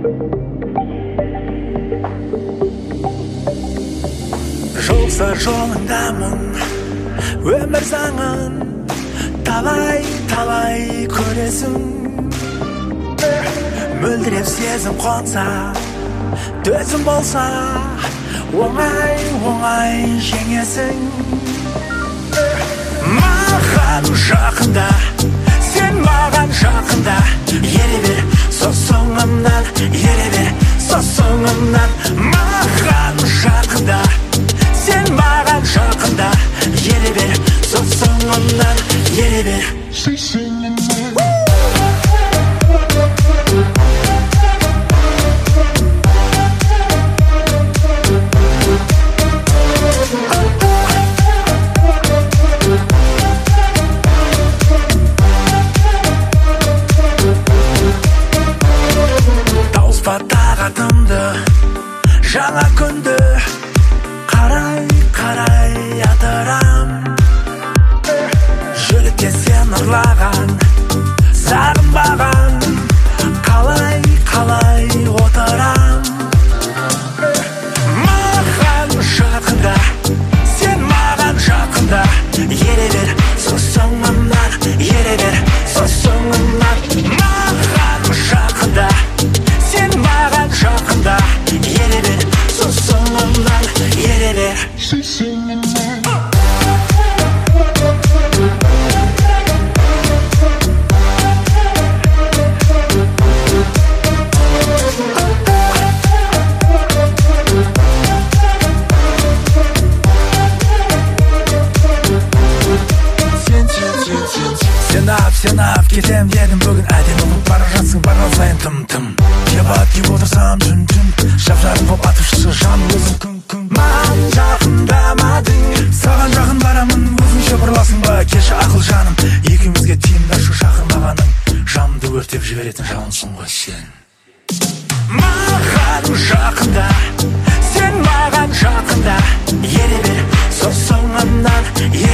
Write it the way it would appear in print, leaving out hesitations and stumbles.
Жолса жолыңдамын өмір заңын талай көресің мөлдіреп сезім қонса төзім болса оңай жеңесің маған жақында сен маған жақында ере бер соңымнан ере бер соңымнан маған жақында сен маған жақында ере бер соңымнан ере бер тауыспа тағатымды жаңа күнді қарай атырам жүрекке сен ұрлаған сағынбаған қалай отырам маған жақында сен маған жақында ере бер соңымнан ере бер соңымнан маған жақында сен маған жақында ере бер соңымнан ере бер Сен ап кетем дедім бүгін әдемі болып бара жатсың барған сайын тым кеп отырсам түн жап-жарық болып атып шықшы жан өзің күн маған жақындамадың саған жақын барамын өзіңше бұрыласың ба келші ақыл жаным екеумізге тиімді ашу шақырмағаның жанымды өртеп жіберетін жалынсың ғой сен маған жақында сен маған жақында ере бер соңымнан